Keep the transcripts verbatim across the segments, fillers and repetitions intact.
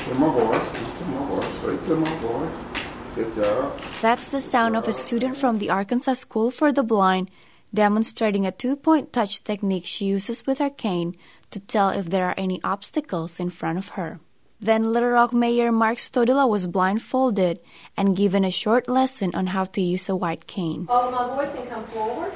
to my voice, to my voice, straight to my voice. Good job. That's the sound of a student from the Arkansas School for the Blind demonstrating a two-point touch technique she uses with her cane to tell if there are any obstacles in front of her. Then Little Rock Mayor Mark Stodula was blindfolded and given a short lesson on how to use a white cane. Follow my voice and come forward.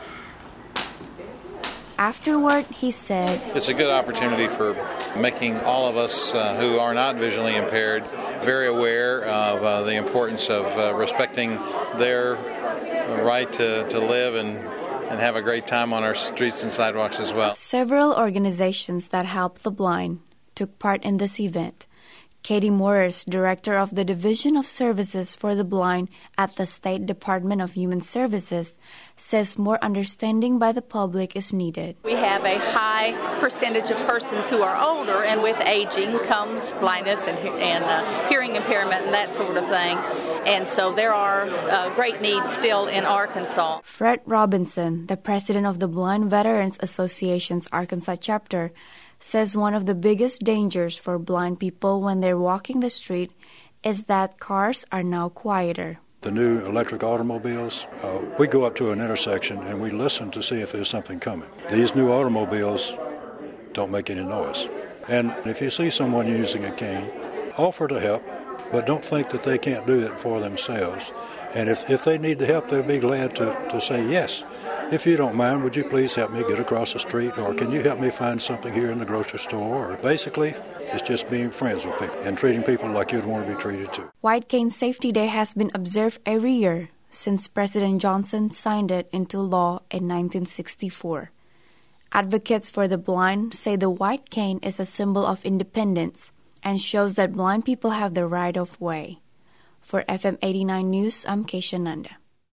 Afterward, he said, "It's a good opportunity for making all of us uh, who are not visually impaired very aware of uh, the importance of uh, respecting their right to, to live and, and have a great time on our streets and sidewalks as well." Several organizations that help the blind took part in this event. Katie Morris, director of the Division of Services for the Blind at the State Department of Human Services, says more understanding by the public is needed. We have a high percentage of persons who are older, and with aging comes blindness and, and uh, hearing impairment and that sort of thing. And so there are uh, great needs still in Arkansas. Fred Robinson, the president of the Blind Veterans Association's Arkansas chapter, says one of the biggest dangers for blind people when they're walking the street is that cars are now quieter. The new electric automobiles, uh, we go up to an intersection and we listen to see if there's something coming. These new automobiles don't make any noise. And if you see someone using a cane, offer to help, but don't think that they can't do it for themselves. And if, if they need the help, they'll be glad to, to say, yes, if you don't mind, would you please help me get across the street? Or can you help me find something here in the grocery store? Or basically, it's just being friends with people and treating people like you'd want to be treated too. White Cane Safety Day has been observed every year since President Johnson signed it into law in nineteen sixty-four. Advocates for the blind say the white cane is a symbol of independence and shows that blind people have the right of way. For F M eighty-nine News, I'm Keisha Nanda.